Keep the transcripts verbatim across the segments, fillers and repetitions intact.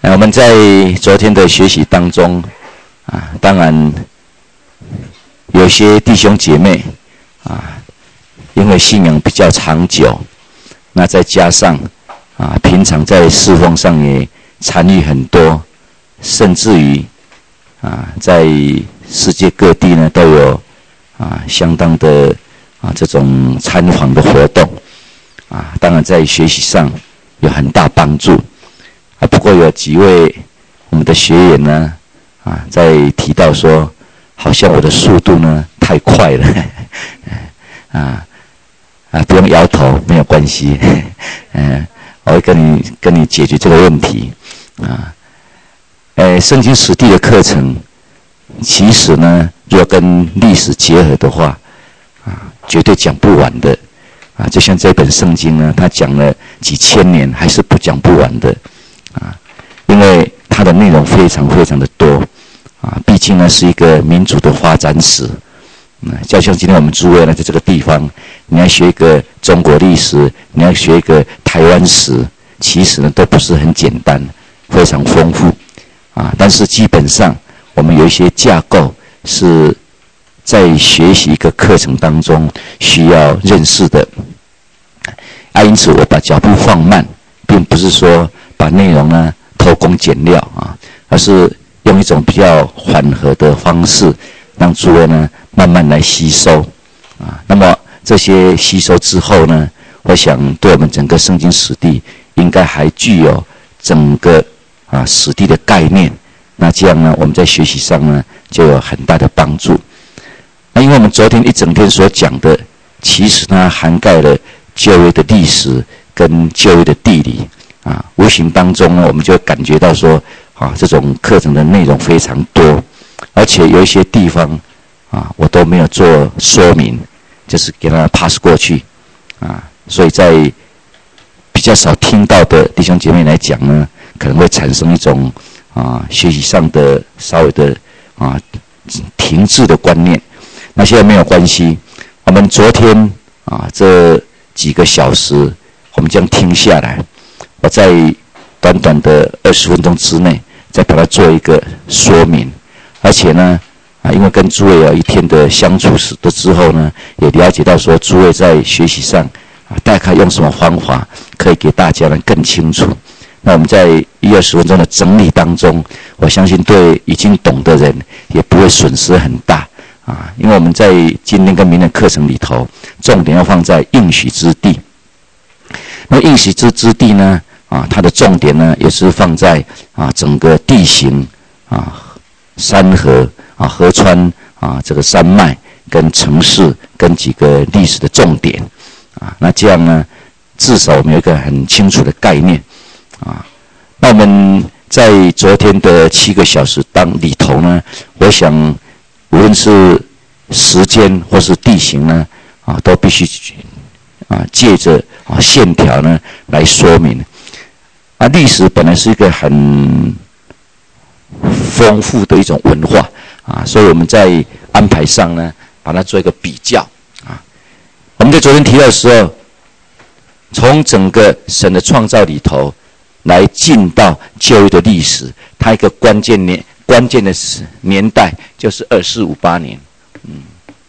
呃，我们在昨天的学习当中啊，当然有些弟兄姐妹啊，因为信仰比较长久，那再加上啊，平常在侍奉上也参与很多，甚至于啊，在世界各地呢都有啊相当的啊这种参访的活动啊，当然在学习上有很大帮助啊。不过有几位我们的学员呢啊，在提到说，好像我的速度呢太快了啊啊，不用摇头，没有关系，嗯，我会跟你跟你解决这个问题啊。呃，圣经史地的课程，其实呢，如果跟历史结合的话，啊，绝对讲不完的，啊，就像这本圣经呢，它讲了几千年，还是不讲不完的，啊，因为它的内容非常非常的多，啊，毕竟呢是一个民族的发展史，嗯，就像今天我们诸位呢，在这个地方，你要学一个中国历史，你要学一个台湾史，其实呢都不是很简单，非常丰富。啊，但是基本上我们有一些架构是在学习一个课程当中需要认识的，啊，因此我把脚步放慢，并不是说把内容呢偷工减料啊，而是用一种比较缓和的方式，让诸位呢慢慢来吸收啊。那么这些吸收之后呢，我想对我们整个圣经史地应该还具有整个啊，史地的概念，那这样呢，我们在学习上呢就有很大的帮助。那因为我们昨天一整天所讲的，其实它涵盖了旧约的历史跟旧约的地理啊，无形当中呢，我们就感觉到说啊，这种课程的内容非常多，而且有一些地方啊，我都没有做说明，就是给它 pass 过去啊，所以在比较少听到的弟兄姐妹来讲呢，可能会产生一种啊学习上的稍微的啊停滞的观念。那现在没有关系，我们昨天啊这几个小时我们这样听下来，我在短短的二十分钟之内再把它做一个说明，而且呢啊因为跟诸位有一天的相处的之后呢，也了解到说诸位在学习上啊大概用什么方法可以给大家呢更清楚。那我们在一二十分钟的整理当中，我相信对已经懂的人也不会损失很大啊，因为我们在今天跟明天的课程里头，重点要放在应许之地。那应许之之地呢，啊，它的重点呢也是放在啊整个地形啊、山河啊、河川啊、这个山脉跟城市跟几个历史的重点啊，那这样呢，至少我们有一个很清楚的概念。啊，那我们在昨天的七个小时当里头呢，我想无论是时间或是地形呢，啊，都必须啊借着啊线条呢来说明。啊，历史本来是一个很丰富的一种文化啊，所以我们在安排上呢，把它做一个比较啊。我们在昨天提到的时候，从整个神的创造里头来进到旧约的历史，它一个关键年关键的年代就是二四五八年。嗯，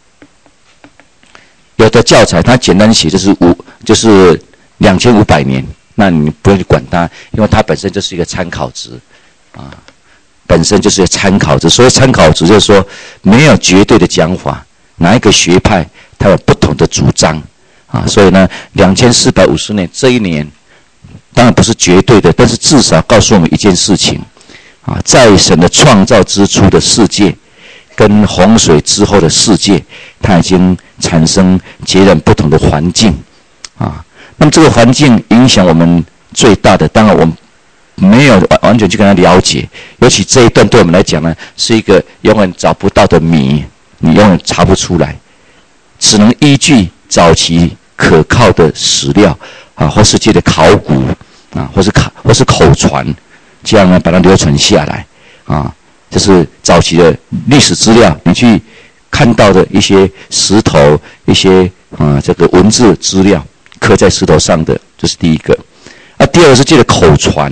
有的教材它简单写就是五就是两千五百年，那你不用去管它，因为它本身就是一个参考值啊，本身就是一个参考值。所以参考值就是说没有绝对的讲法，哪一个学派它有不同的主张啊，所以呢，两千四百五十年这一年。当然不是绝对的，但是至少告诉我们一件事情啊，在神的创造之初的世界跟洪水之后的世界，它已经产生截然不同的环境啊。那么这个环境影响我们最大的，当然我们没有完全去跟它了解，尤其这一段对我们来讲呢，是一个永远找不到的谜，你永远查不出来，只能依据早期可靠的史料啊，或世界的考古啊，或是考或是口传，这样呢把它流传下来啊，这是早期的历史资料，你去看到的一些石头、一些啊这个文字资料刻在石头上的，这是第一个。啊，第二个是借着口传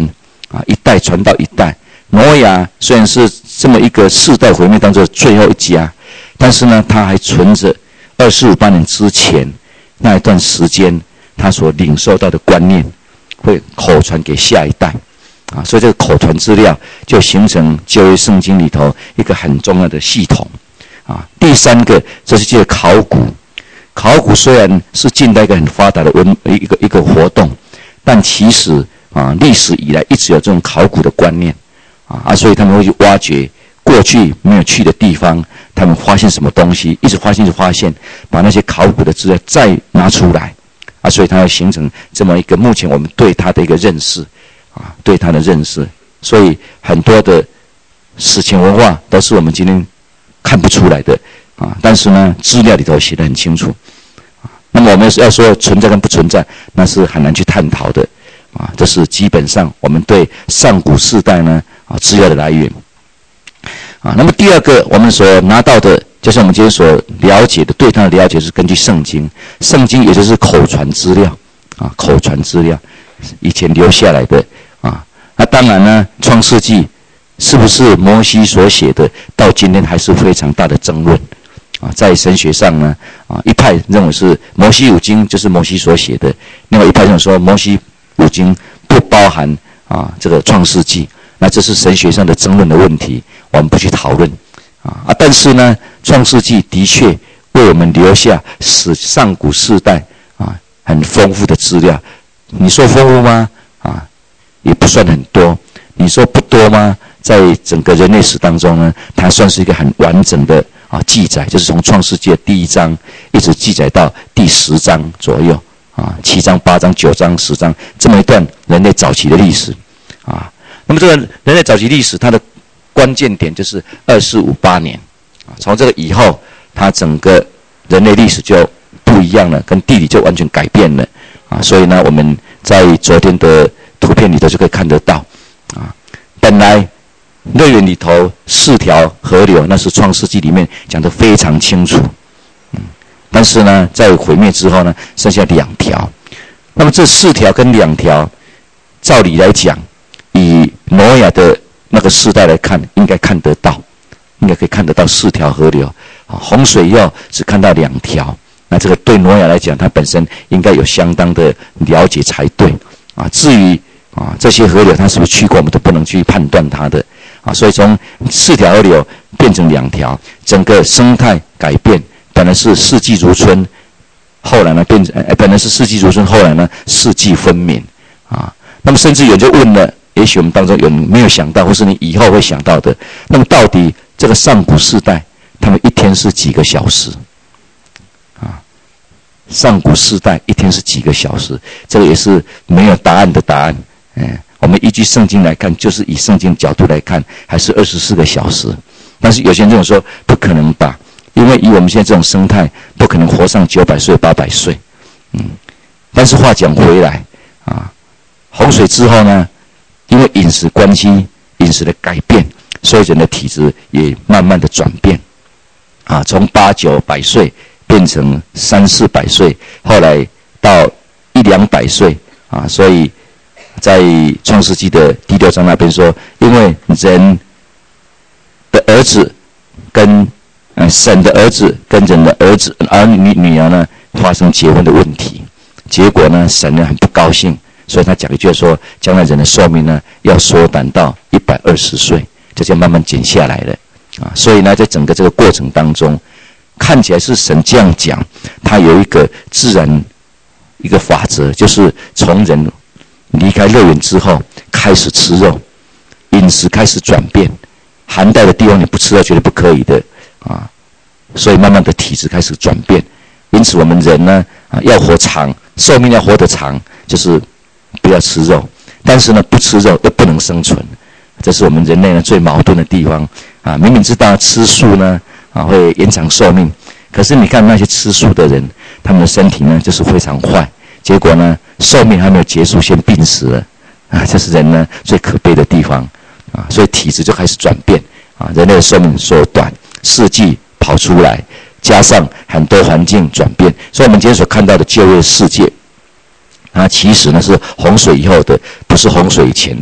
啊，一代传到一代。挪亚虽然是这么一个世代毁灭当中的最后一家，但是呢，他还存着二四五八年之前那一段时间他所领受到的观念，会口传给下一代。啊，所以这个口传资料就形成旧约圣经里头一个很重要的系统。啊，第三个，这是这个考古。考古虽然是近代一个很发达的文一个一个活动，但其实啊，历史以来一直有这种考古的观念。啊啊，所以他们会去挖掘过去没有去的地方，他们发现什么东西，一直发现，一直发现，把那些考古的资料再拿出来。啊，所以它会形成这么一个目前我们对它的一个认识。啊，对他的认识，所以很多的史前文化都是我们今天看不出来的啊，但是呢，资料里头写得很清楚啊。那么我们要说存在跟不存在，那是很难去探讨的啊。这是基本上我们对上古世代呢啊资料的来源啊。那么第二个，我们所拿到的，就是我们今天所了解的，对它的了解是根据圣经，圣经也就是口传资料啊，口传资料以前留下来的。啊，那当然呢，《创世纪》是不是摩西所写的，到今天还是非常大的争论。啊，在神学上呢，啊，一派认为是摩西五经就是摩西所写的，另外一派认为说摩西五经不包含啊这个《创世纪》，那这是神学上的争论的问题，我们不去讨论。啊啊，但是呢，《创世纪》的确为我们留下史上古世代啊很丰富的资料。你说丰富吗？啊。也不算很多，你说不多吗？在整个人类史当中呢，它算是一个很完整的啊记载，就是从创世纪的第一章一直记载到第十章左右啊，七章、八章、九章、十章这么一段人类早期的历史啊。那么这个人类早期历史，它的关键点就是二四五八年啊，从这个以后，它整个人类历史就不一样了，跟地理就完全改变了啊。所以呢，我们在昨天的图片里头就可以看得到，啊，本来乐园里头四条河流，那是创世纪里面讲得非常清楚，嗯，但是呢，在毁灭之后呢，剩下两条。那么这四条跟两条，照理来讲，以挪亚的那个世代来看，应该看得到，应该可以看得到四条河流。啊，洪水以后只看到两条，那这个对挪亚来讲，他本身应该有相当的了解才对。啊，至于啊，这些河流它是不是去过，我们都不能去判断它的啊。所以从四条河流变成两条，整个生态改变，本来是四季如春，后来呢变成、呃、本来是四季如春，后来呢四季分娩啊。那么甚至有人就问了，也许我们当中有没有想到，或是你以后会想到的，那么到底这个上古世代，他们一天是几个小时？啊？上古世代一天是几个小时？这个也是没有答案的答案。嗯，我们依据圣经来看，就是以圣经角度来看，还是二十四个小时。但是有些人这种说不可能吧，因为以我们现在这种生态，不可能活上九百岁、八百岁。嗯，但是话讲回来啊，洪水之后呢，因为饮食关系、饮食的改变，所以人的体质也慢慢的转变。啊，从八九百岁变成三四百岁，后来到一两百岁啊，所以在创世纪的第六章那边说，因为人的儿子跟呃神的儿子跟人的儿子儿女女儿呢发生结婚的问题，结果呢神呢很不高兴，所以他讲一句说，将来人的寿命呢要缩短到一百二十岁，这就慢慢减下来了啊。所以呢，在整个这个过程当中，看起来是神这样讲，他有一个自然一个法则，就是从人离开乐园之后开始吃肉，饮食开始转变，寒带的地方你不吃肉绝对不可以的啊，所以慢慢的体质开始转变。因此我们人呢啊要活长，寿命要活得长，就是不要吃肉，但是呢不吃肉又不能生存，这是我们人类呢最矛盾的地方啊。明明知道吃素呢啊会延长寿命，可是你看那些吃素的人，他们的身体呢就是非常坏，结果呢寿命还没有结束先病死了啊，这是人呢最可悲的地方啊。所以体质就开始转变啊，人类的寿命缩短，四季跑出来，加上很多环境转变，所以我们今天所看到的旧约世界啊，其实呢是洪水以后的，不是洪水以前的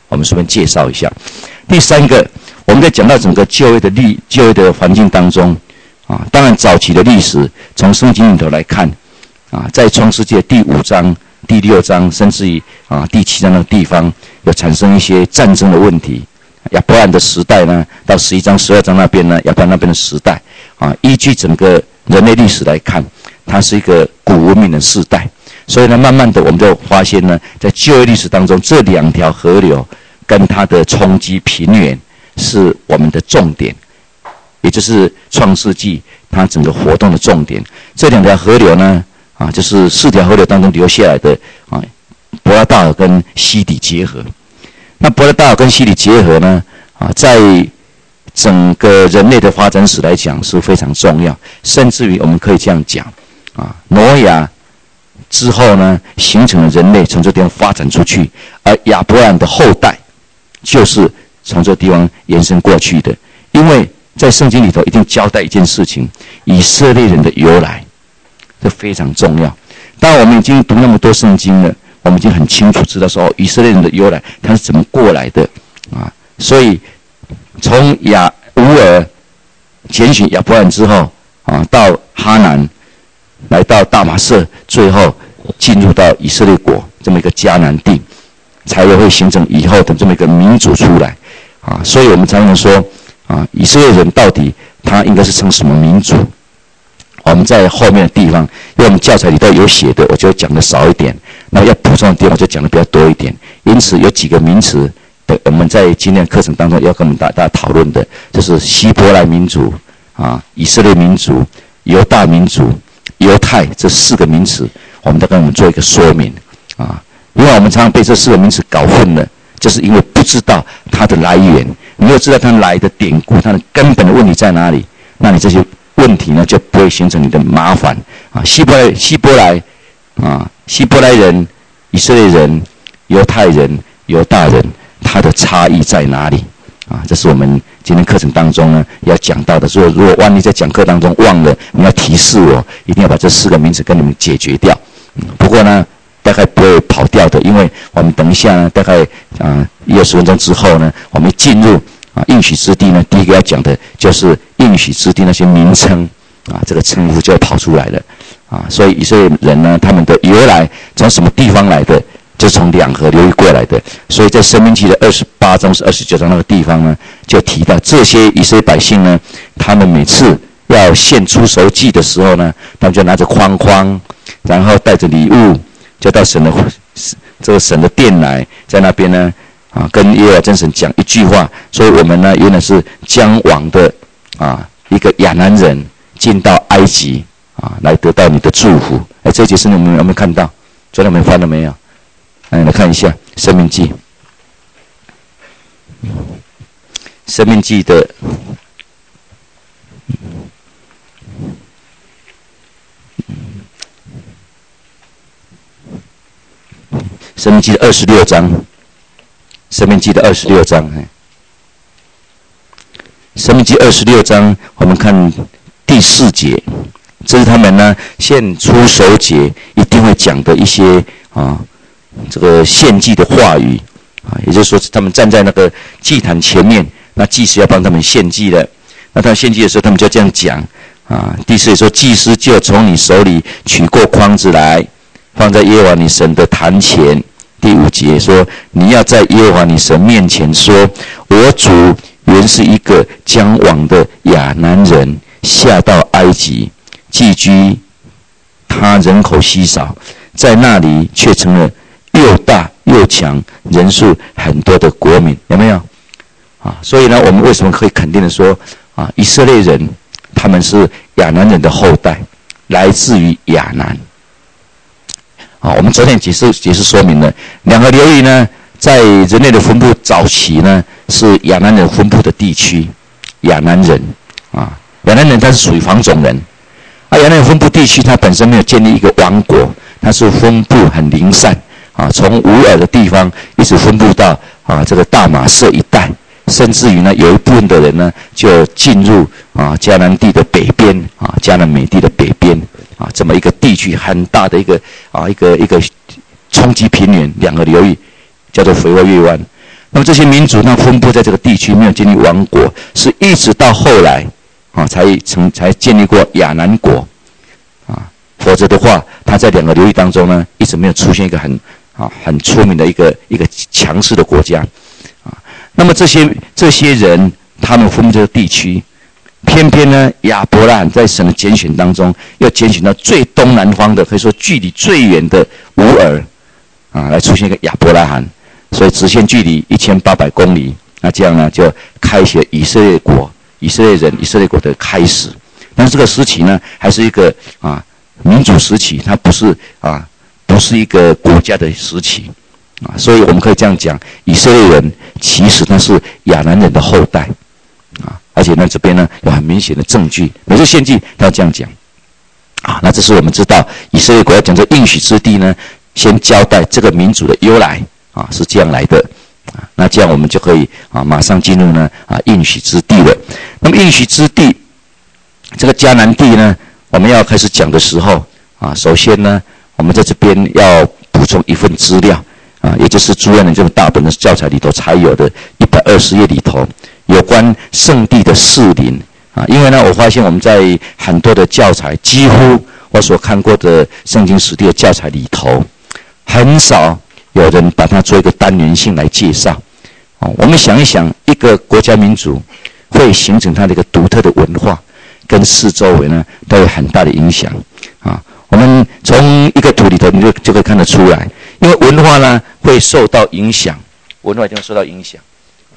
我们顺便介绍一下。第三个，我们在讲到整个就业的历就业的环境当中，啊，当然早期的历史从圣经里头来看，啊，在创世纪第五章、第六章，甚至于啊第七章的地方，有产生一些战争的问题。亚伯兰的时代呢，到十一章、十二章那边呢，亚伯兰那边的时代，啊，依据整个人类历史来看，它是一个古文明的时代。所以呢，慢慢的我们就发现呢，在就业历史当中，这两条河流跟它的冲击平原是我们的重点，也就是创世纪它整个活动的重点。这两条河流呢，啊，就是四条河流当中流下来的啊，伯拉大河跟西底结合。那伯拉大河跟西底结合呢，啊，在整个人类的发展史来讲是非常重要，甚至于我们可以这样讲，啊，挪亚之后呢，形成了人类从这地方发展出去，而亚伯兰的后代就是从这地方延伸过去的。因为在圣经里头一定交代一件事情，以色列人的由来，这非常重要。当然我们已经读那么多圣经了，我们已经很清楚知道说，哦，以色列人的由来他是怎么过来的啊。所以从亚乌尔拣选亚伯兰之后啊，到哈南，来到大马色，最后进入到以色列国这么一个迦南地，才会形成以后的这么一个民族出来啊。所以我们才能说啊，以色列人到底他应该是称什么民族？我们在后面的地方，因为我们教材里头有写的，我就讲的少一点；那要补充的地方就讲的比较多一点。因此有几个名词，我们在今天的课程当中要跟我们大家讨论的，就是希伯来民族啊、以色列民族、犹大民族、犹太这四个名词，我们都跟我们做一个说明啊。因为我们常常被这四个名词搞混了，就是因为不知道它的来源，没有知道它来的典故，它的根本的问题在哪里，那你这些问题呢就不会形成你的麻烦啊。希伯来、希伯来啊，希伯来人、以色列人、犹太人、犹大人，它的差异在哪里啊？这是我们今天课程当中呢要讲到的。所以如果万一在讲课当中忘了，你要提示我，一定要把这四个名词跟你们解决掉。嗯、不过呢，大概不会跑掉的，因为我们等一下呢，大概啊一二十分钟之后呢，我们进入啊应许之地呢，第一个要讲的就是应许之地那些名称啊，这个称呼就会跑出来了啊。所以以色列人呢，他们的由来从什么地方来的，就从两河流域过来的。所以在申命记的二十八章是二十九章那个地方呢，就提到这些以色列百姓呢，他们每次要献出熟祭的时候呢，他们就拿着筐筐，然后带着礼物，就到神的这个神的殿来，在那边呢啊，跟耶和华真神讲一句话，所以我们呢原来是将往的啊一个亚南人进到埃及啊，来得到你的祝福。哎，这一节是你们有没有看到？昨天我们翻了没有？来来看一下《申命记》，《申命记》的《申命记》的二十六章，《申命记》的二十六章，《申命记》二十六章，我们看第四节，这是他们呢献出熟节一定会讲的一些啊。这个献祭的话语啊，也就是说，他们站在那个祭坛前面，那祭司要帮他们献祭的。那他们献祭的时候，他们就这样讲啊。第四节说，祭司就从你手里取过筐子来，放在耶和华你神的坛前。第五节说，你要在耶和华你神面前说，我主原是一个将往的亚南人，下到埃及寄居，他人口稀少，在那里却成了又大又强，人数很多的国民，有没有啊？所以呢，我们为什么可以肯定的说啊，以色列人他们是亚南人的后代，来自于亚南。啊，我们昨天解释解释说明了，两个流域呢，在人类的分布早期呢，是亚南人分布的地区，亚南人啊，亚南人他是属于黄种人，啊，亚南人分布地区它本身没有建立一个王国，它是分布很零散。啊，从乌尔的地方一直分布到啊这个大马色一带，甚至于呢，有一部分的人呢就进入啊迦南地的北边啊迦南美地的北边啊这么一个地区，很大的一个啊一个一个冲击平原，两个流域叫做肥沃月湾。 那么这些民族呢分布在这个地区，没有建立王国，是一直到后来啊才成才建立过亚南国啊，否则的话，他在两个流域当中呢，一直没有出现一个很啊很出名的一个一个强势的国家啊。那么这些这些人，他们分布这个地区，偏偏呢亚伯拉罕在神的拣选当中，要拣选到最东南方的，可以说距离最远的乌尔啊，来出现一个亚伯拉罕。所以直线距离一千八百公里，那这样呢，就开启了以色列国、以色列人、以色列国的开始。但是这个时期呢，还是一个啊民主时期，它不是啊不是一个国家的时期啊。所以我们可以这样讲，以色列人其实他是亚南人的后代啊，而且呢这边呢有很明显的证据，每次献祭都要这样讲啊。那这是我们知道以色列国要讲这应许之地呢，先交代这个民族的由来。啊，是这样来的啊，那这样我们就可以啊，马上进入呢啊应许之地了。那么应许之地，这个迦南地呢，我们要开始讲的时候啊，首先呢，我们在这边要补充一份资料啊，也就是朱恩的这个大本的教材里头才有的一百二十页里头有关圣地的士林啊。因为呢，我发现我们在很多的教材，几乎我所看过的圣经实地的教材里头，很少有人把它做一个单元性来介绍。哦，我们想一想，一个国家民族会形成它的一个独特的文化，跟四周围呢都有很大的影响啊。我们从一个图里头，你就就可以看得出来，因为文化呢会受到影响，文化一定会受到影响。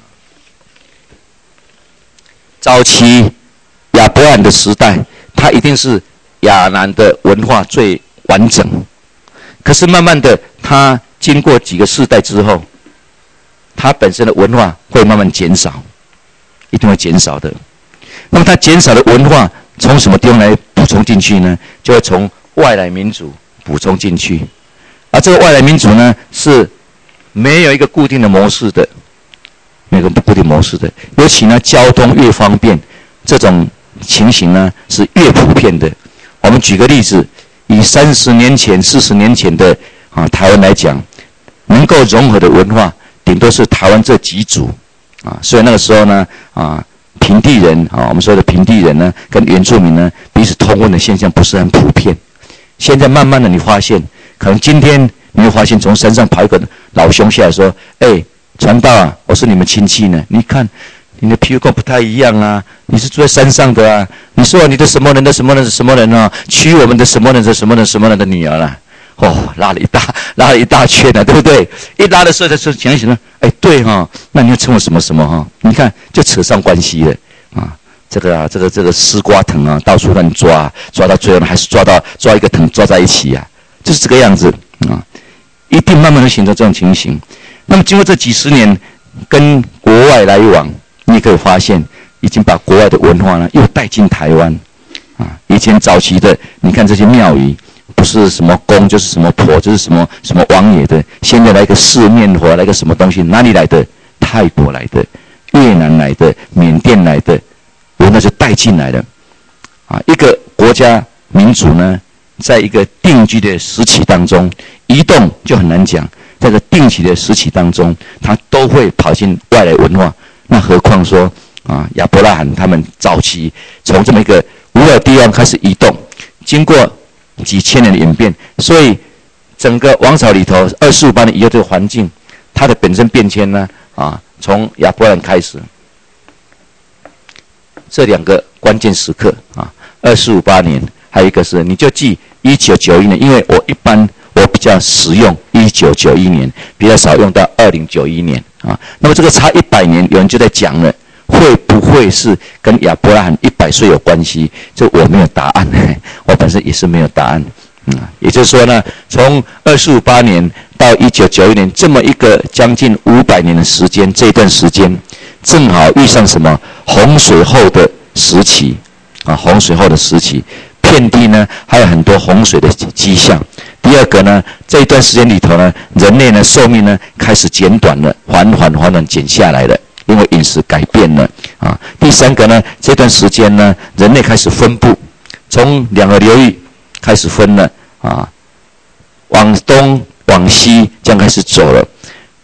早期亚伯兰的时代，它一定是亚南的文化最完整，可是慢慢的，它经过几个世代之后，它本身的文化会慢慢减少，一定会减少的。那么它减少的文化从什么地方来补充进去呢？就会从外来民族补充进去。而这个外来民族呢，是没有一个固定的模式的，没有一个固定模式的。尤其呢，交通越方便，这种情形呢是越普遍的。我们举个例子，以三十年前、四十年前的啊台湾来讲，能够融合的文化，顶多是台湾这几组啊。所以那个时候呢，啊平地人啊，我们说的平地人呢，跟原住民呢彼此通婚的现象不是很普遍。现在慢慢的，你发现，可能今天你会发现，从山上跑一个老兄下来说：“哎，传道啊，我是你们亲戚呢。你看你的皮肤跟我不太一样啊，你是住在山上的啊。你说你的什么人的什么人的什么人啊，娶我们的什么人的什么人什么人的女儿了、啊。”哦，拉了一大拉了一大圈了，对不对？一拉的时候，他说想一想呢，哎，对哈、哦，那你要称我什么什么哈？你看就扯上关系了啊。这个啊，这个这个丝瓜藤啊，到处乱抓，抓到最后呢，还是抓到抓一个藤抓在一起啊，就是这个样子啊。一定慢慢的形成这种情形。那么经过这几十年跟国外来往，你也可以发现，已经把国外的文化呢又带进台湾啊。以前早期的，你看这些庙宇，不是什么公就是什么婆，就是什么什么王爷的。现在来个四面佛，来个什么东西？哪里来的？泰国来的，越南来的，缅甸来的。那就带进来了，啊，一个国家民族呢，在一个定居的时期当中，移动就很难讲。在这个定期的时期当中，它都会跑进外来文化。那何况说啊，亚伯拉罕他们早期从这么一个无聊的地方开始移动，经过几千年的演变，所以整个王朝里头二四五八年以后这个环境，它的本身变迁呢，啊，从亚伯拉罕开始。这两个关键时刻啊，二四五八年，还有一个是，你就记一九九一年，因为我一般我比较实用一九九一年，比较少用到二零九一年啊。那么这个差一百年，有人就在讲了，会不会是跟亚伯拉罕一百岁有关系？这我没有答案，我本身也是没有答案。嗯，也就是说呢，从二四五八年到一九九一年这么一个将近五百年的时间，这一段时间正好遇上什么？洪水后的时期啊，洪水后的时期，遍地呢还有很多洪水的迹象。第二个呢，这一段时间里头呢，人类呢寿命呢开始减短了，缓缓缓缓减下来了，因为饮食改变了啊。第三个呢，这段时间呢，人类开始分布，从两个流域开始分了啊，往东往西这样开始走了。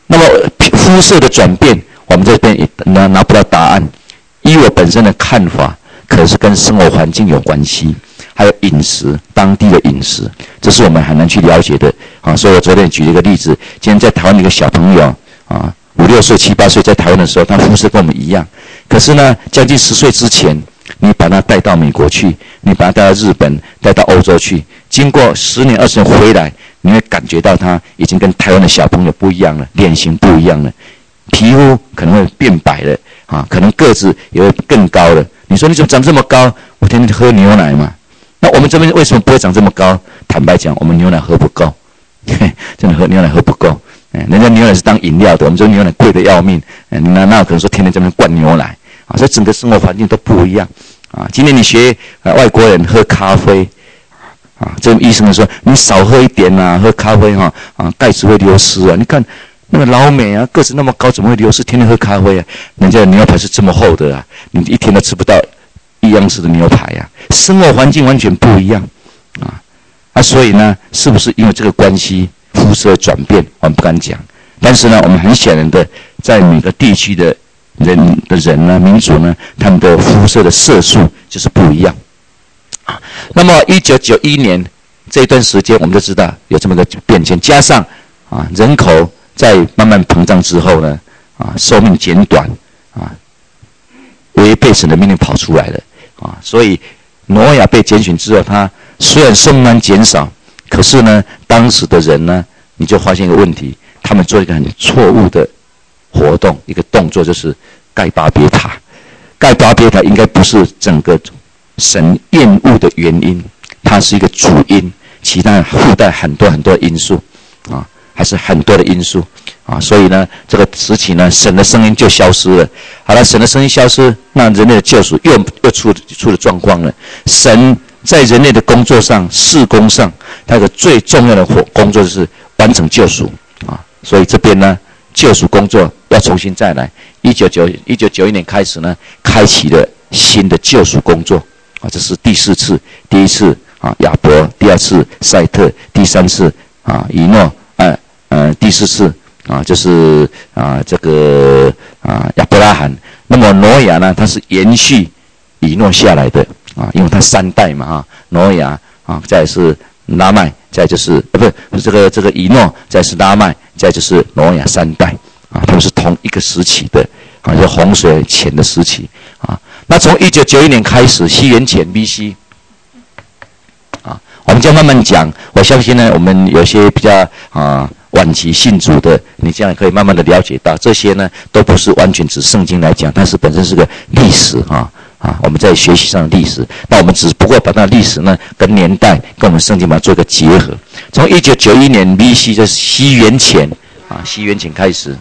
那么肤色的转变，我们这边也拿拿不到答案。依我本身的看法，可是跟生活环境有关系，还有饮食，当地的饮食，这是我们很难去了解的啊。所以我昨天举了一个例子，今天在台湾的一个小朋友啊，五六岁、七八岁，在台湾的时候，他肤色跟我们一样，可是呢，将近十岁之前，你把他带到美国去，你把他带到日本，带到欧洲去，经过十年、二十年回来，你会感觉到他已经跟台湾的小朋友不一样了，脸型不一样了，皮肤可能会变白了啊，可能个子也会更高了。你说你怎么长这么高？我天天喝牛奶嘛。那我们这边为什么不会长这么高？坦白讲，我们牛奶喝不够，真的喝牛奶喝不够。哎，人家牛奶是当饮料的，我们这牛奶贵得要命。哎，你哪哪有可能说天天这边灌牛奶啊？所以整个生活环境都不一样啊。今天你学呃外国人喝咖啡啊，这医生说你少喝一点啊，喝咖啡哈啊，钙质会流失啊。你看那个老美啊，个子那么高，怎么会流失？天天喝咖啡啊，人家的牛排是这么厚的啊，你一天都吃不到一样式的牛排啊，生活环境完全不一样啊啊，所以呢，是不是因为这个关系？肤色转变，我们不敢讲，但是呢，我们很显然的，在每个地区的人的人呢，民族呢，他们的肤色的色素就是不一样啊。那么，一九九一年这一段时间，我们就知道有这么个变迁，加上啊，人口在慢慢膨胀之后呢，啊，寿命减短啊，违背神的命令跑出来了啊，所以挪亚被拣选之后，他虽然寿命减少。可是呢，当时的人呢，你就发现一个问题，他们做一个很错误的活动，一个动作就是盖巴别塔。盖巴别塔应该不是整个神厌恶的原因，它是一个主因，其他附带很多很多的因素啊，还是很多的因素啊，所以呢，这个时期呢，神的声音就消失了。好了，神的声音消失，那人类的救赎又又出出了状况了。神在人类的工作上、事工上，他有个最重要的活工作就是完成救赎啊。所以这边呢，救赎工作要重新再来。一九九一九九一年开始呢，开启了新的救赎工作啊。这是第四次，第一次啊亚伯，第二次赛特，第三次啊以诺，呃呃第四次啊就是啊这个啊亚伯拉罕。那么挪亚呢，他是延续以诺下来的。啊，因为他三代嘛，啊，挪亚啊，再是拉麦，再就是呃，不是这个这个以诺，再是拉麦，再就是挪亚三代啊，他们是同一个时期的啊，就洪水前的时期啊。那从一九九一年开始，西元前 B C 啊，我们就慢慢讲。我相信呢，我们有些比较啊晚期信主的，你这样可以慢慢的了解到，这些呢都不是完全指圣经来讲，但是本身是个历史啊。啊，我们在学习上的历史，那我们只不过把那历史呢跟年代跟我们圣经把它做一个结合。从一九九一年 B C 就是西元前啊，西元前开始，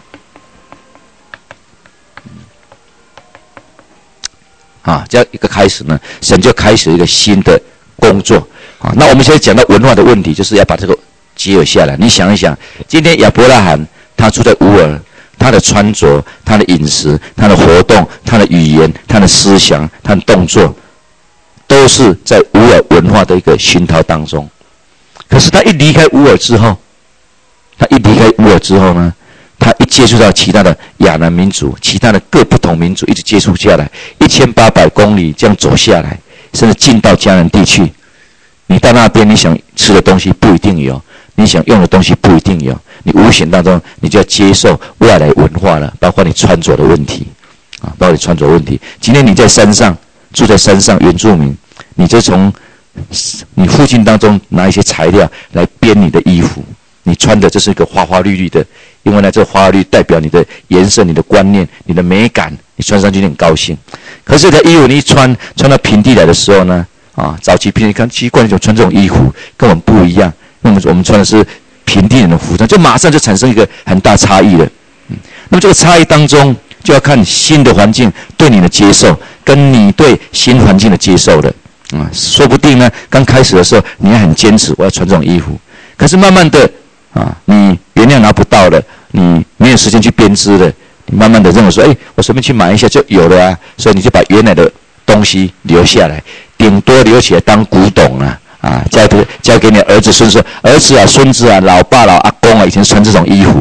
啊，这样一个开始呢，神就开始一个新的工作啊。那我们现在讲到文化的问题，就是要把这个结合下来。你想一想，今天亚伯拉罕他住在乌尔。他的穿着、他的饮食、他的活动、他的语言、他的思想、他的动作，都是在乌尔文化的一个熏陶当中。可是他一离开乌尔之后，他一离开乌尔之后呢，他一接触到其他的亚南民族、其他的各不同民族，一直接触下来，一千八百公里这样走下来，甚至进到迦南地区。你到那边，你想吃的东西不一定有，你想用的东西不一定有。你无形当中，你就要接受外来文化了，包括你穿着的问题，啊，包括你穿着问题。今天你在山上住在山上，原住民，你就从你附近当中拿一些材料来编你的衣服，你穿的这是一个花花绿绿的，因为呢，这花花绿代表你的颜色、你的观念、你的美感，你穿上去很高兴。可是这衣服你一穿，穿到平地来的时候呢，啊，早期平地看奇怪，你怎么穿这种衣服，跟我们不一样。那么我们穿的是平地人的服装，就马上就产生一个很大差异了。嗯，那么这个差异当中，就要看新的环境对你的接受，跟你对新环境的接受了。啊、嗯，说不定呢，刚开始的时候你还很坚持，我要穿这种衣服。可是慢慢的，啊，你原料拿不到了，你没有时间去编织了，你慢慢的认为说，哎，我随便去买一下就有了啊，所以你就把原来的东西留下来，顶多留起来当古董啊。啊，交给交给你儿子孙子，儿子啊、孙子啊、老爸老阿公啊，以前穿这种衣服啊，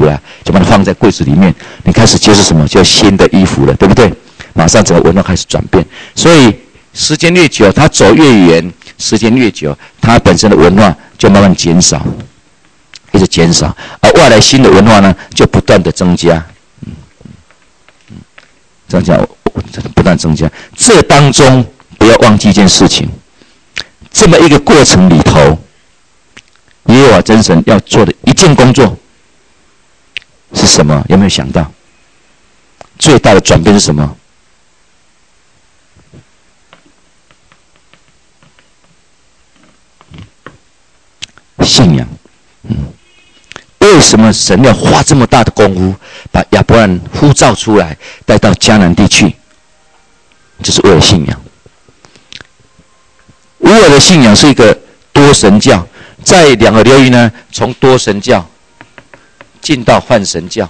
就把它放在柜子里面，你开始接受什么？叫新的衣服了，对不对？马上整个文化开始转变。所以时间越久，它走越远，时间越久，它本身的文化就慢慢减少，一直减少，而外来新的文化呢，就不断的增加，嗯嗯，这样讲，不断增加。这当中不要忘记一件事情，这么一个过程里头，耶和华真神要做的一件工作是什么？有没有想到？最大的转变是什么？信仰。嗯，为什么神要花这么大的功夫把亚伯兰呼召出来，带到迦南地去？就是为了信仰。乌尔的信仰是一个多神教，在两个流域呢，从多神教进到泛神教。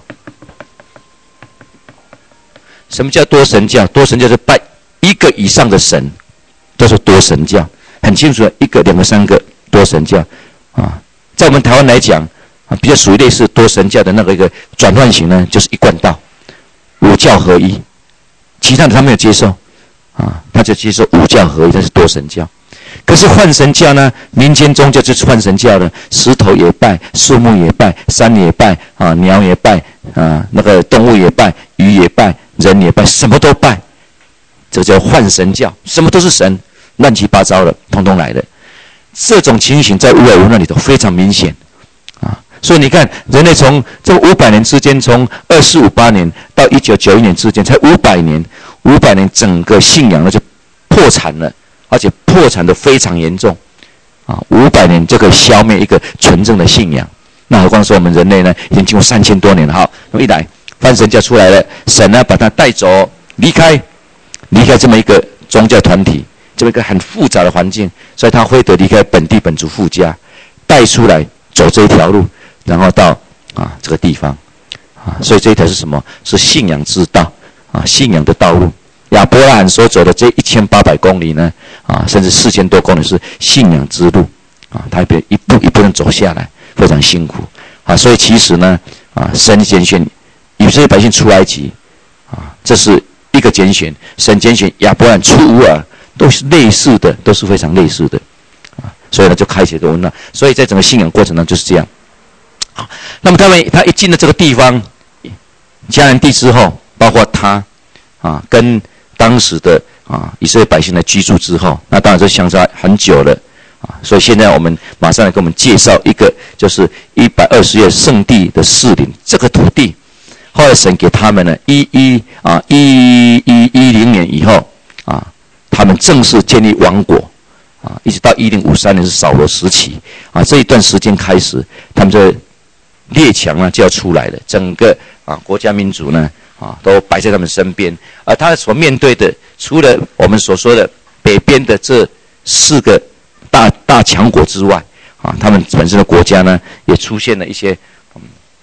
什么叫多神教？多神教是拜一个以上的神，都是多神教。很清楚的，一个、两个、三个多神教啊。在我们台湾来讲啊，比较属于类似多神教的那个一个转换型呢，就是一贯道，五教合一。其他的他没有接受啊，他就接受五教合一，这是多神教。可是泛神教呢，民间宗教就是泛神教的，石头也拜，树木也拜，山也拜啊，鸟也拜啊，那个动物也拜，鱼也拜，人也拜，什么都拜，这叫泛神教，什么都是神，乱七八糟的，通通来的。这种情形在乌尔文化里头非常明显啊，所以你看，人类从这五百年之间，从二四五八年到一九九一年之间，才五百年，五百年整个信仰呢就破产了，而且破产的非常严重啊！五百年就可以消灭一个纯正的信仰，那何况说我们人类呢，已经经过三千多年了。好，那么一来，泛神教出来了，神呢把他带走，离开，离开这么一个宗教团体，这么一个很复杂的环境，所以他会得离开本地本族父家，带出来走这一条路，然后到啊这个地方啊，所以这一条是什么？是信仰之道啊，信仰的道路。亚伯拉罕所走的这一千八百公里呢，啊，甚至四千多公里是信仰之路，啊，他别一步一步的走下来，非常辛苦，啊，所以其实呢，啊，神拣选以色列百姓出埃及，啊，这是一个拣选，神拣选亚伯拉罕出乌尔，都是类似的，都是非常类似的，啊，所以呢就开启这个文化，所以在整个信仰过程中就是这样，好，那么他们他一进了这个地方，迦南地之后，包括他，啊，跟当时的啊以色列百姓来居住之后，那当然就相差很久了啊，所以现在我们马上来给我们介绍一个，就是一百二十页圣地的士林这个土地，后来神给他们呢，一一啊一一一零年以后啊，他们正式建立王国啊，一直到一零五三年是扫罗时期啊，这一段时间开始，他们这列强呢就要出来了，整个啊国家民族呢。啊，都摆在他们身边，而他所面对的，除了我们所说的北边的这四个大大强国之外，啊，他们本身的国家呢，也出现了一些，嗯，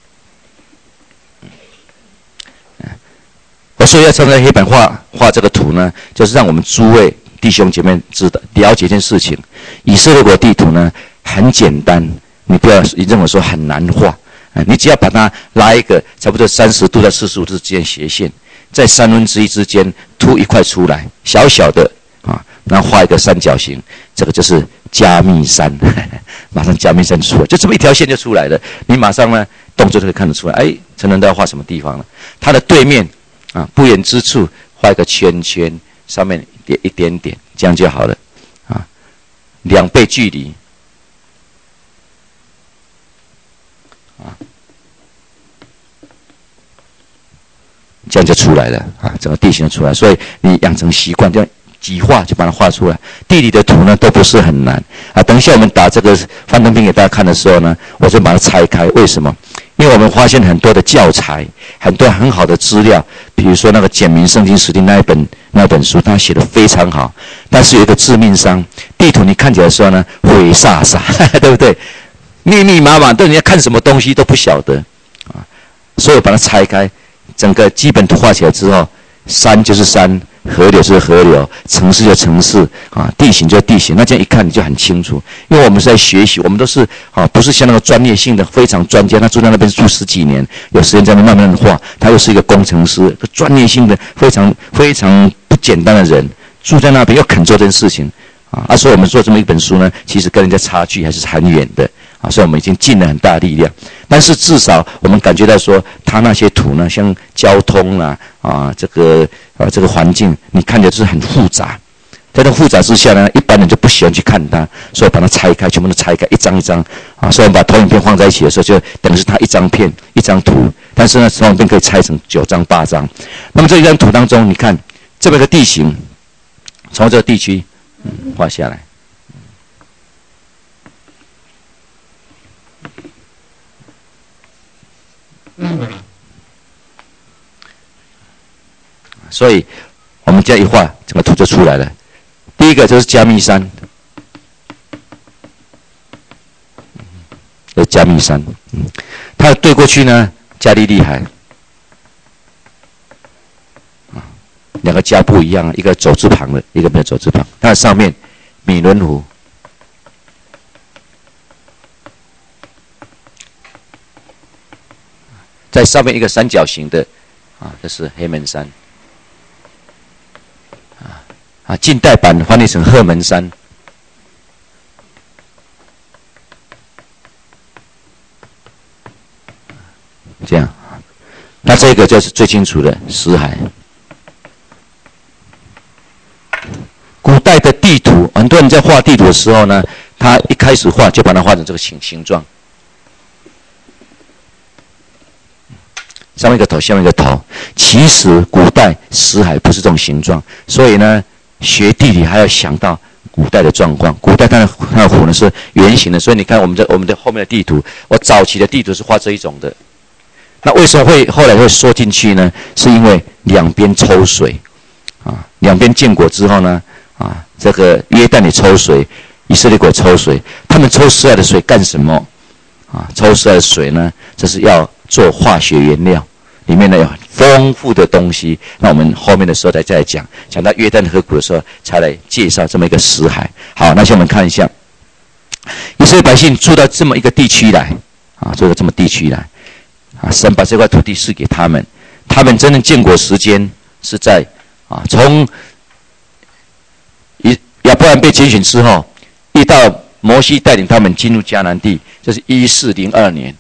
嗯，我所以要常常黑板画画这个图呢，就是让我们诸位弟兄姐妹知道了解一件事情，以色列国地图呢很简单，你不要认为说很难画。你只要把它拉一个差不多三十度到四十五度之间斜线，在三分之一之间凸一块出来，小小的啊，然后画一个三角形，这个就是加密山，呵呵马上加密山出来，就这么一条线就出来了。你马上呢动作就可以看得出来，哎，陈仁都要画什么地方了？它的对面啊不远之处画一个圈圈，上面一点一点点，这样就好了啊，两倍距离。啊，这样就出来了啊，整个地形就出来，所以你养成习惯，这样几画就把它画出来。地理的图呢都不是很难啊。等一下我们打这个幻灯片给大家看的时候呢，我就把它拆开。为什么？因为我们发现很多的教材，很多很好的资料，比如说那个简明圣经史地那一本那本书，它写得非常好，但是有一个致命伤，地图你看起来的时候呢，灰煞煞，对不对？密密麻麻，对人家看什么东西都不晓得啊，所以把它拆开，整个基本图画起来之后， 山就是山，河流就是河流，城市就城市啊，地形就地形。那这样一看你就很清楚，因为我们是在学习，我们都是啊，不是像那个专业性的非常专家，他住在那边住十几年，有时间在那慢慢的画。他又是一个工程师，专业性的非常非常不简单的人，住在那边又肯做这件事情啊。啊，所以我们做这么一本书呢，其实跟人家差距还是很远的。啊，所以我们已经尽了很大力量，但是至少我们感觉到说，他那些图呢，像交通啦，啊，这个啊这个环境，你看起来就是很复杂，在这复杂之下呢，一般人就不喜欢去看它，所以把它拆开，全部都拆开，一张一张啊。所以我们把投影片放在一起的时候，就等于是它一张片一张图，但是呢，投影片可以拆成九张八张。那么这一张图当中，你看这边的地形，从这个地区嗯画下来。嗯，所以我们这样一画，整个图就出来了。第一个就是加密山，这加密山，嗯，它对过去呢，加利利海，啊，两个加不一样，一个走字旁的，一个没有走字旁。它的上面米伦湖。在上面一个三角形的，啊，这是黑门山，啊啊，近代版翻译成鹤门山，这样，那这个就是最清楚的死海。古代的地图，很多人在画地图的时候呢，他一开始画就把它画成这个形形状。上面一个头，下面一个头。其实古代死海不是这种形状，所以呢，学地理还要想到古代的状况。古代它的它的湖呢是圆形的，所以你看我们的我们的后面的地图，我早期的地图是画这一种的。那为什么会后来会缩进去呢？是因为两边抽水，啊，两边建国之后呢，啊，这个约旦也抽水，以色列国也抽水，他们抽死海的水干什么？啊，抽死海的水呢，这是要做化学原料，里面呢有很丰富的东西。那我们后面的时候再再来讲，讲到约旦河谷的时候，才来介绍这么一个死海。好，那先我们看一下，以色列百姓住到这么一个地区来，啊，住到这么地区来，啊，神把这块土地赐给他们，他们真正建国时间是在啊，从亚伯兰被拣选之后，一到摩西带领他们进入迦南地，这是一四零二年。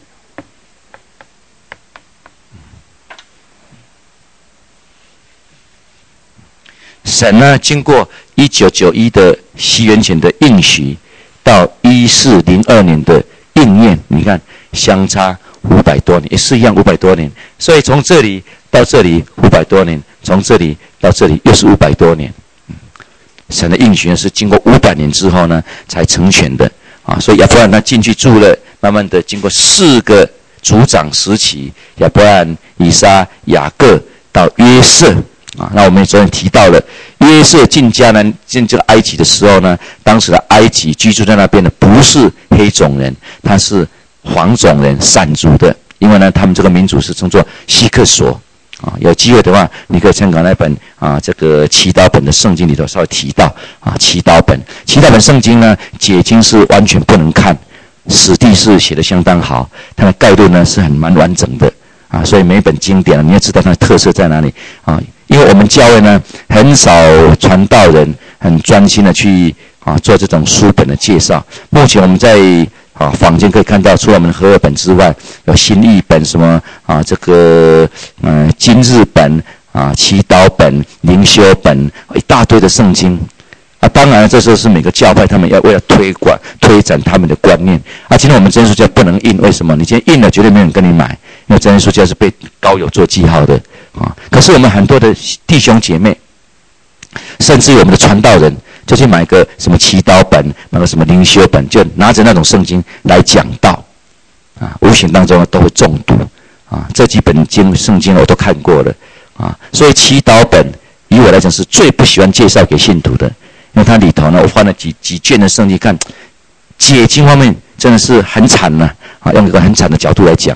神呢，经过一九九一的西元前的应许，到一四零二年的应验，你看相差五百多年，也是一样五百多年。所以从这里到这里五百多年，从这里到这里又是五百多年。神的应许呢，是经过五百年之后呢，才成全的啊。所以亚伯兰他进去住了，慢慢的经过四个族长时期，亚伯兰、以撒、雅各到约瑟。啊，那我们昨天提到了约瑟进迦南进这个埃及的时候呢，当时的埃及居住在那边的不是黑种人，他是黄种人闪族的，因为呢，他们这个民族是称作希克索。啊，有机会的话，你可以参考那本啊这个祈祷本的圣经里头稍微提到啊祈祷本，祈祷本圣经呢解经是完全不能看，史地是写的相当好，它的概论呢是很蛮完整的啊，所以每一本经典你要知道它的特色在哪里啊。因为我们教会呢很少传道人很专心的去啊做这种书本的介绍。目前我们在啊坊间可以看到，除了我们和合本之外，有新译本什么啊这个嗯、呃、今日本啊祈祷本灵修本一大堆的圣经啊。当然这时候是每个教派他们要为了推广推展他们的观念啊。今天我们真言书教不能印，为什么？你今天印了绝对没有人跟你买，因为真言书教是被高友做记号的啊。可是我们很多的弟兄姐妹，甚至于我们的传道人，就去买个什么祈祷本，买个什么灵修本，就拿着那种圣经来讲道啊，无形当中都会中毒啊。这几本经圣经我都看过了啊，所以祈祷本以我来讲是最不喜欢介绍给信徒的，因为它里头呢，我翻了几几卷的圣经看，解经方面真的是很惨呐 啊, 啊，用一个很惨的角度来讲啊。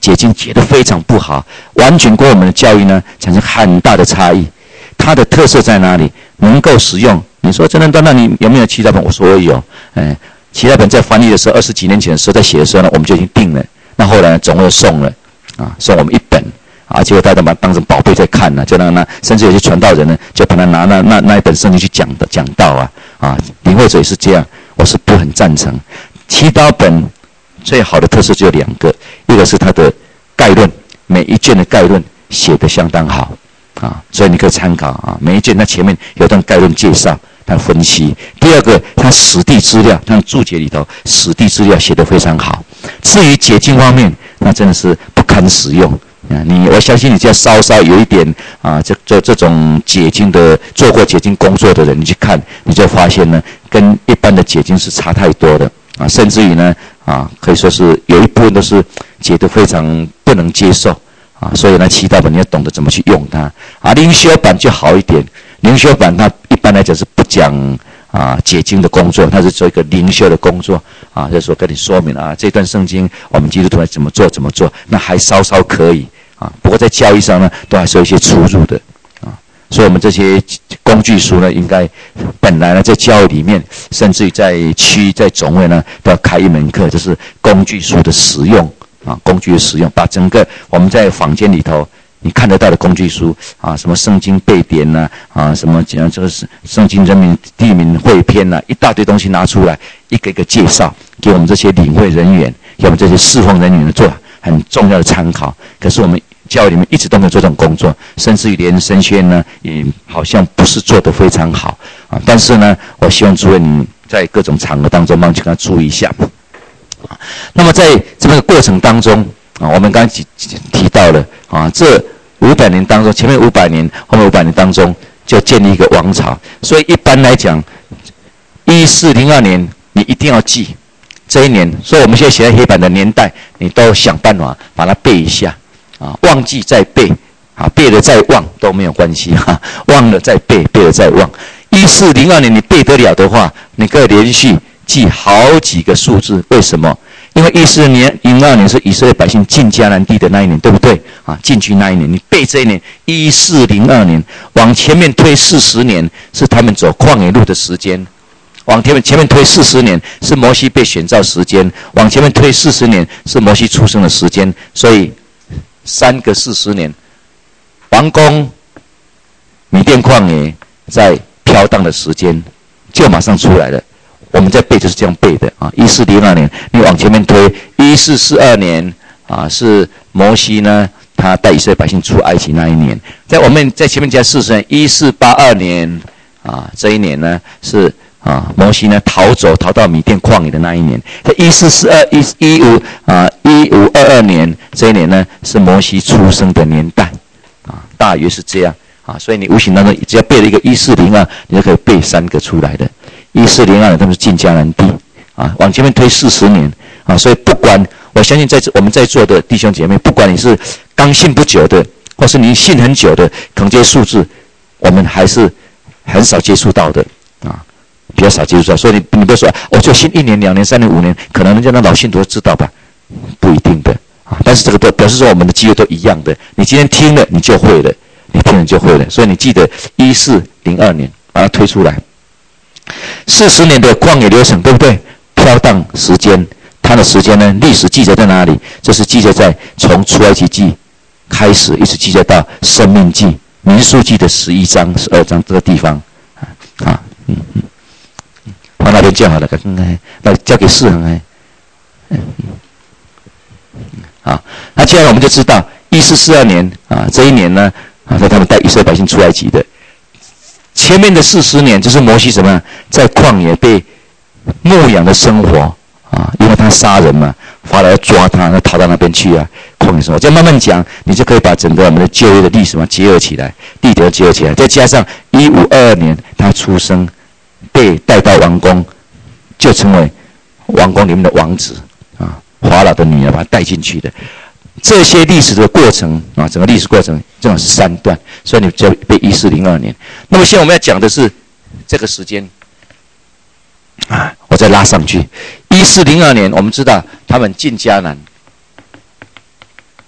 解经解得非常不好，完全跟我们的教育呢产生很大的差异。它的特色在哪里？能够使用。你说真的，那你有没有其他本？我说我有。哎，其他本在翻译的时候，二十几年前的时候在写的时候呢，我们就已经定了。那后来呢，总会送了啊，送我们一本啊，结果大家把它当成宝贝在看呢、啊，就让那甚至有些传道人呢，就把它拿那那那一本圣经去讲的讲道啊啊，领会者也是这样，我是不很赞成。祈祷本最好的特色就有两个，一个是它的概论，每一卷的概论写得相当好啊，所以你可以参考啊，每一卷它前面有段概论介绍。它分析。第二个，它史地资料，它注解里头史地资料写得非常好。至于解经方面，那真的是不堪使用啊！你我相信你只要稍稍有一点啊，这这这种解经的做过解经工作的人，你去看，你就发现呢，跟一般的解经是差太多的啊，甚至于呢啊，可以说是有一部分都是解得非常不能接受啊，所以呢，祈祷本你要懂得怎么去用它啊。灵修版就好一点，灵修版它一般来讲是不讲啊解经的工作，它是做一个灵修的工作啊，就是说跟你说明啊，这段圣经我们基督徒要怎么做怎么做，那还稍稍可以啊。不过在教义上呢，都还是有一些出入的啊。所以我们这些工具书呢，应该本来呢在教育里面，甚至于在区在总会呢，都要开一门课，就是工具书的使用啊，工具的使用，把整个我们在坊间里头你看得到的工具书啊，什么圣经背典呐 啊, 啊，什么讲这个是圣经人民地名汇编呐、啊，一大堆东西拿出来，一个一个介绍，给我们这些领会人员，给我们这些侍奉人员做很重要的参考。可是我们教育里面一直都没有做这种工作，甚至于连神学院呢，也好像不是做得非常好啊。但是呢，我希望诸位你在各种场合当中，帮请他注意一下。那么在这个过程当中啊，我们刚才提到了啊，这五百年当中，前面五百年，后面五百年当中，就建立一个王朝。所以一般来讲，一四零二年你一定要记这一年。所以我们现在写在黑板的年代，你都想办法把它背一下啊，忘记再背啊，背了再忘都没有关系哈、啊，忘了再背，背了再忘。一四零二年你背得了的话，你可以连续记好几个数字。为什么？因为一四零二年是以色列百姓进迦南地的那一年，对不对啊？进去那一年，你背这一年一四零二年，往前面推四十年是他们走旷野路的时间，往前面前面推四十年是摩西被选召时间，往前面推四十年是摩西出生的时间，所以三个四十年，王宫、米甸旷野在飘荡的时间就马上出来了。我们在背就是这样背的啊！一四零二年，你往前面推，一四四二年啊，是摩西呢，他带以色列百姓出埃及那一年。在我们在前面加四十年，一四八二年啊，这一年呢是啊，摩西呢逃走，逃到米甸旷野的那一年。在一四四二一一五啊一五二二年这一年呢，是摩西出生的年代啊，大约是这样啊。所以你无形当中只要背了一个一四零二，你就可以背三个出来的。一四零二年他们是进迦南地啊，往前面推四十年啊，所以不管我相信在我们在座的弟兄姐妹，不管你是刚信不久的，或是你信很久的，可能这些数字我们还是很少接触到的啊，比较少接触到。所以你你不要说我就信一年、两年、三年、五年，可能人家那老信徒知道吧？不一定的啊。但是这个都表示说我们的机会都一样的，你今天听了你就会了，你听了就会了。所以你记得一四零二年把它推出来。四十年的旷野流程，对不对？飘荡时间，它的时间呢？历史记载在哪里？这是记载在从出埃及记开始，一直记载到申命记、民数记的十一章、十二章这个地方啊啊嗯嗯，放那边就好了，嗯来交给世恒哎，嗯嗯，好，那接下来我们就知道一四四二年啊，这一年呢啊，在他们带以色列百姓出埃及的。前面的四十年就是摩西什么在旷野被牧养的生活啊，因为他杀人嘛，法老要抓他，他逃到那边去啊，旷野生活。这样慢慢讲，你就可以把整个我们的旧约的历史嘛结合起来，地点结合起来，再加上一五二二年他出生，被带到王宫，就成为王宫里面的王子啊，法老的女儿把他带进去的。这些历史的过程啊，整个历史过程正好是三段，所以你就背一四零二年。那么现在我们要讲的是这个时间啊，我再拉上去。一四零二年，我们知道他们进迦南，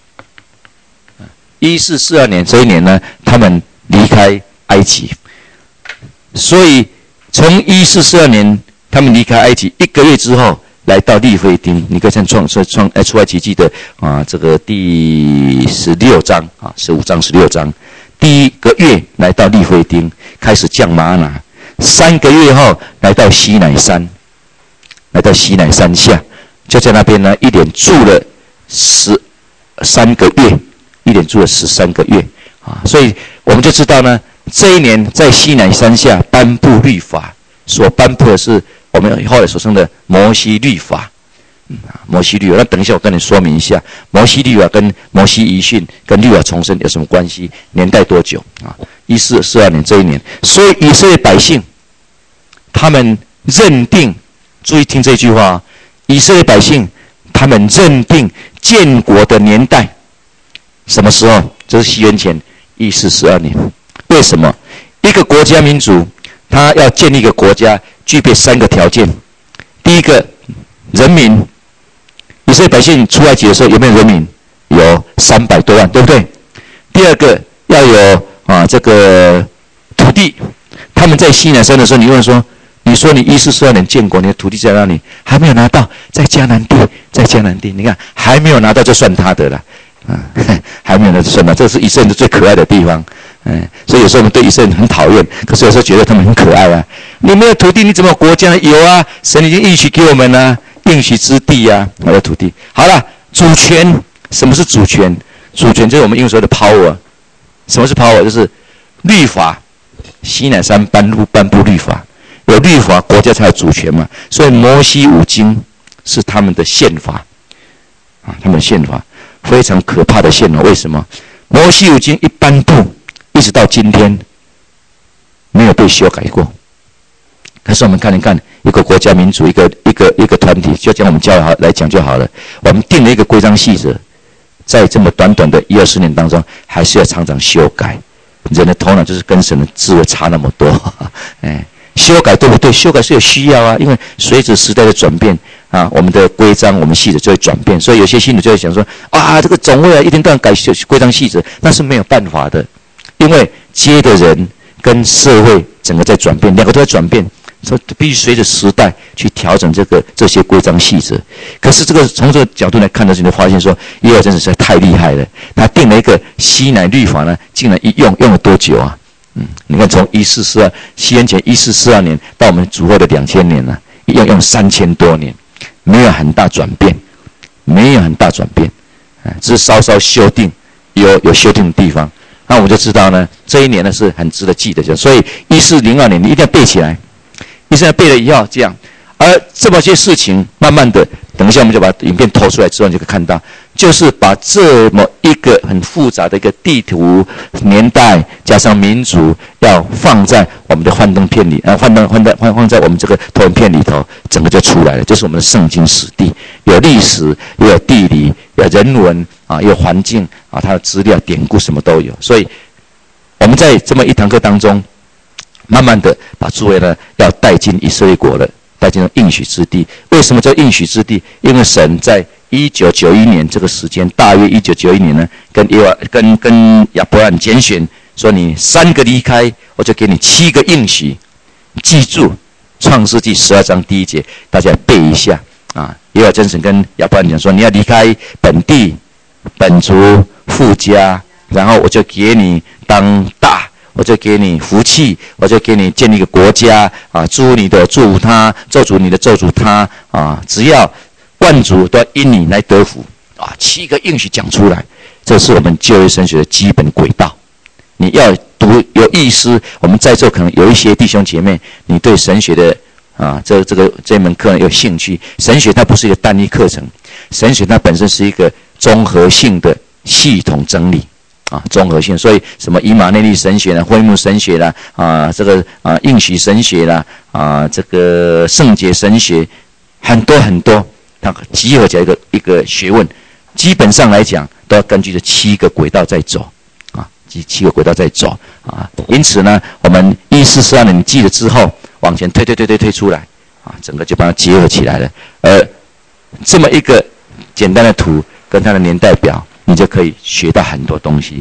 一四四二年这一年呢，他们离开埃及。所以从一四四二年他们离开埃及一个月之后，来到利非丁。你可以看创创呃出埃及记的啊这个第十六章啊十五章十六章，第一个月来到利非丁，开始降玛拿。三个月后来到西乃山，来到西乃山下，就在那边呢一连住了十三个月，一连住了十三个月啊。所以我们就知道呢，这一年在西乃山下颁布律法，所颁布的是我们后来所称的摩西律法。嗯，摩西律法，那等一下我跟你说明一下，摩西律法跟摩西遗训跟律法重生有什么关系？年代多久啊？一四四二年这一年，所以以色列百姓他们认定，注意听这句话，以色列百姓他们认定建国的年代什么时候？这是西元前一四四二年。为什么？一个国家民族他要建立一个国家，具备三个条件。第一个，人民。以色列百姓出埃及的时候有没有人民？有三百多万，对不对？第二个，要有啊这个土地。他们在西乃山的时候，你问说，你说你一四四二年建国，你的土地在哪里？还没有拿到，在迦南地，在迦南地。你看还没有拿到就算他的了，啊，还没有拿到就算他，这是以色列人最可爱的地方。嗯，所以有时候我们对以色列人很讨厌，可是有时候觉得他们很可爱啊。你没有土地，你怎么有国家呢？有啊，神已经应许给我们了、啊。应许之地啊，我的土地。好了，主权，什么是主权？主权就是我们英文说的 power。什么是 power？ 就是律法。西乃山颁布颁布律法，有律法，国家才有主权嘛。所以摩西五经是他们的宪法啊，他们的宪法非常可怕的宪法。为什么？摩西五经一颁布，一直到今天没有被修改过。可是我们看一看，一个国家民族，一个一个一个团体，就讲我们教好来讲就好了。我们定了一个规章细则，在这么短短的一二十年当中，还是要常常修改。人的头脑就是跟神的智慧差那么多，哎，修改对不对？修改是有需要啊，因为随着时代的转变啊，我们的规章、我们细则就会转变。所以有些信徒就会想说，啊，这个总会啊，一天到晚改规章细则，那是没有办法的，因为接的人跟社会整个在转变，两个都在转变。所以必须随着时代去调整这个这些规章细则。可是这个从这个角度来看的时候，你会发现说，耶和华真的是太厉害了。他定了一个西乃律法呢，竟然一用用了多久啊？嗯，你看从一四四二西元前一四四二年到我们主后的两千年呢，一用用三千多年，没有很大转变，没有很大转变，啊，只是稍稍修订，有有修订的地方。那我们就知道呢，这一年呢是很值得记得，所以一四零二年你一定要背起来。你现在背了以后，这样，而这么些事情，慢慢的，等一下我们就把影片拖出来之后，你就可以看到，就是把这么一个很复杂的一个地图、年代加上民族，要放在我们的幻灯片里，啊，幻灯幻灯放放在我们这个投影片里头，整个就出来了。就是我们的圣经史地，有历史，也有地理，有人文啊，有环境啊，它的资料、典故什么都有。所以我们在这么一堂课当中。慢慢的把诸位呢要带进以色列国了，带进应许之地。为什么叫应许之地？因为神在一九九一年这个时间，大约一九九一年呢，跟耶和跟跟亚伯兰拣选，说你三个离开，我就给你七个应许。记住创世纪十二章第一节，大家背一下啊。耶和华真神跟亚伯兰讲说，你要离开本地、本族、父家，然后我就给你当大。我就给你福气，我就给你建立一个国家啊，祝福你的祝福他，咒诅你的咒诅他啊，只要万族都要因你来得福啊。七个应许讲出来，这是我们就业神学的基本轨道。你要读有意思，我们在座可能有一些弟兄姐妹，你对神学的啊这这个这门课有兴趣。神学它不是一个单一课程，神学它本身是一个综合性的系统整理。啊，综合性，所以什么以马内利神学啦、灰木神学啦、啊这个啊应许神学啦、啊这个圣洁神学，很多很多，它集合起来一个一个学问，基本上来讲都要根据这七个轨道在走，啊，七七个轨道在走啊。因此呢，我们一四四二年你记了之后，往前推推推推推出来，啊，整个就把它结合起来了。而这么一个简单的图跟它的年代表。你就可以学到很多东西。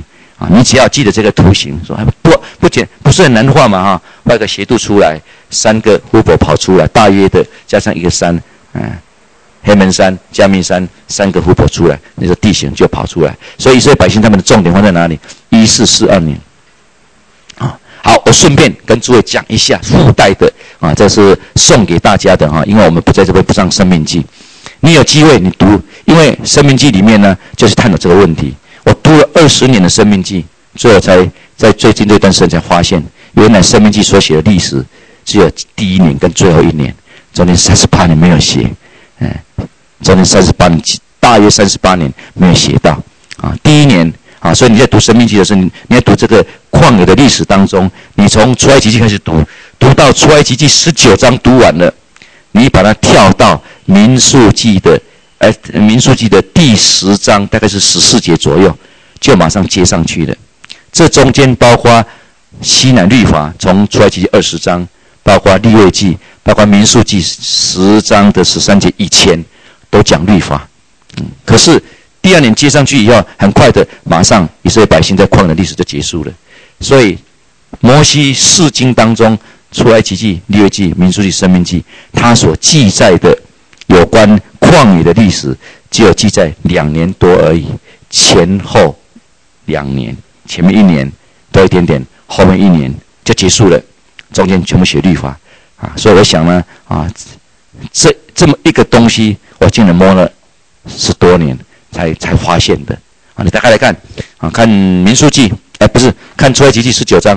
啊，你只要记得这个图形，说不不简不是很难画嘛哈，画一个斜度出来，三个湖泊跑出来，大约的加上一个山，嗯，黑门山、加密山三个湖泊出来，那个地形就跑出来。所以以色列百姓他们的重点放在哪里？一四四二年。啊，好，我顺便跟诸位讲一下附带的啊，这是送给大家的哈，因为我们不在这边不上生命记，你有机会你读，因为生命记里面呢就是探讨这个问题。我读了二十年的生命记，最后才在最近这段时间才发现，原来生命记所写的历史只有第一年跟最后一年，中间三十八年没有写，嗯，中间三十八年大约三十八年没有写到啊，第一年。啊，所以你在读生命记的时候，你你在读这个旷野的历史当中，你从出埃及记开始读，读到出埃及记十九章读完了，你把它跳到民数记的，呃，民数记的第十章，大概是十四节左右，就马上接上去了。这中间包括西南律法，从出埃及记二十章，包括利未记，包括民数记十章的十三节以前，都讲律法。嗯，可是。第二年接上去以后，很快的，马上以色列百姓在旷野的历史就结束了。所以，摩西四经当中，出埃及记、利未记、民数记、申命记，他所记载的有关旷野的历史，只有记载两年多而已，前后两年，前面一年多一点点，后面一年就结束了，中间全部写律法啊。所以我想呢，啊，这这么一个东西，我竟然摸了十多年。才才发现的啊！你大概来看啊，看民数记，哎，不是看出埃及记十九章，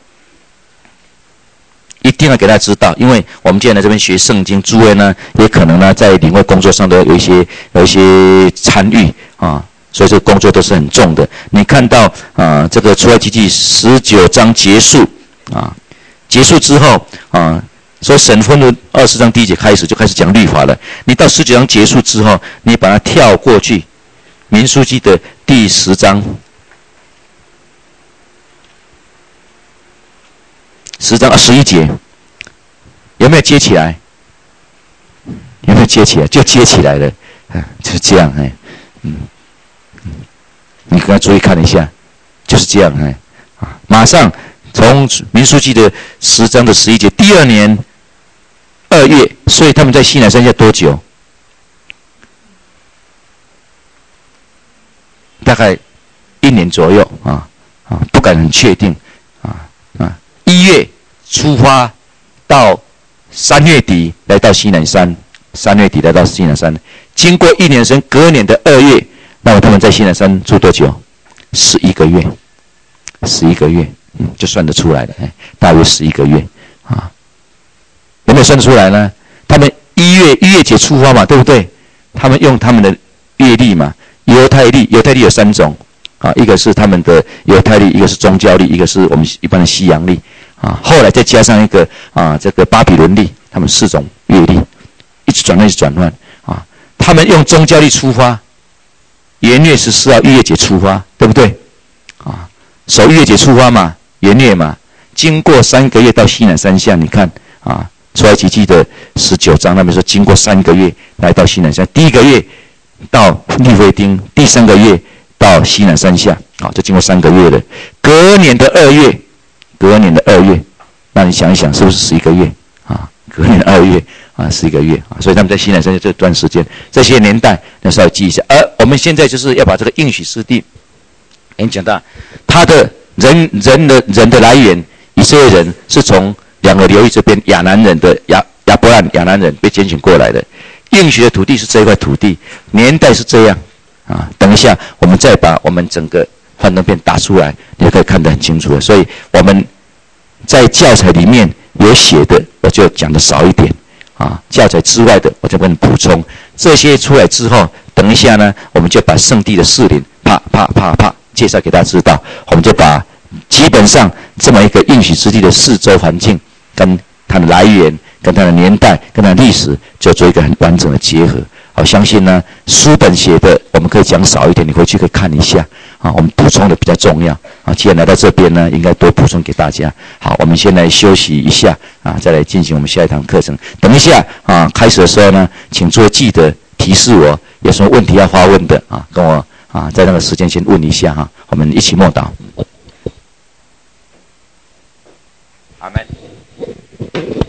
一定要给大家知道，因为我们今天来这边学圣经，诸位呢也可能呢在领会工作上都有一些有一些参与啊，所以这个工作都是很重的。你看到啊，这个出埃及记十九章结束啊，结束之后啊。所以神吩咐二十章第一节开始就开始讲律法了。你到十九章结束之后，你把它跳过去，民数记的第十章，十章啊十一节，有没有接起来？有没有接起来？就接起来了，啊，就是这样哎，嗯嗯，你跟他注意看一下，就是这样哎，啊，马上从民数记的十章的十一节，第二年。二月，所以他们在西乃山下多久？大概一年左右啊啊，不敢很确定啊啊。一月出发到三月底来到西乃山，三月底来到西乃山，经过一年时间，隔年的二月，那么他们在西乃山住多久？十一个月，十一个月，嗯，就算得出来了，哎，大约十一个月啊。有没有算得出来呢？他们一月一月节出发嘛，对不对？他们用他们的月历嘛，犹太历，犹太历有三种啊，一个是他们的犹太历，一个是宗教历，一个是我们一般的西洋历啊。后来再加上一个啊，这个巴比伦历，他们四种月历，一直转换，一直转换啊。他们用宗教历出发，元月十四号逾越节出发，对不对？啊，守逾越节出发嘛，元月嘛，经过三个月到西乃山下，你看啊。出埃及记的十九章，他们说经过三个月来到西乃山，第一个月到利非丁，第三个月到西乃山下，好，就经过三个月了。隔年的二月，隔年的二月，那你想一想，是不是十一个月啊？隔年的二月啊，十一个月啊，所以他们在西乃山下这段时间，这些年代要稍微记一下。而我们现在就是要把这个应许之地，给你讲到，他的人人的人的来源，以色列人是从。两个流域这边亚南人的亚亚伯兰亚南人被拣选过来的，应许的土地是这一块土地，年代是这样啊。等一下我们再把我们整个幻灯片打出来，你就可以看得很清楚了。所以我们在教材里面有写的，我就讲的少一点啊。教材之外的，我就跟你补充。这些出来之后，等一下呢，我们就把圣地的士林啪啪啪啪介绍给大家知道，我们就把基本上这么一个应许之地的四周环境。跟它的来源、跟它的年代、跟它的历史，就做一个很完整的结合。我相信呢，书本写的我们可以讲少一点，你回去可以看一下啊。我们补充的比较重要啊。既然来到这边呢，应该多补充给大家。好，我们先来休息一下啊，再来进行我们下一堂课程。等一下啊，开始的时候呢，请诸位记得提示我有什么问题要发问的啊，跟我啊在那个时间先问一下哈。我们我们一起默祷。阿门。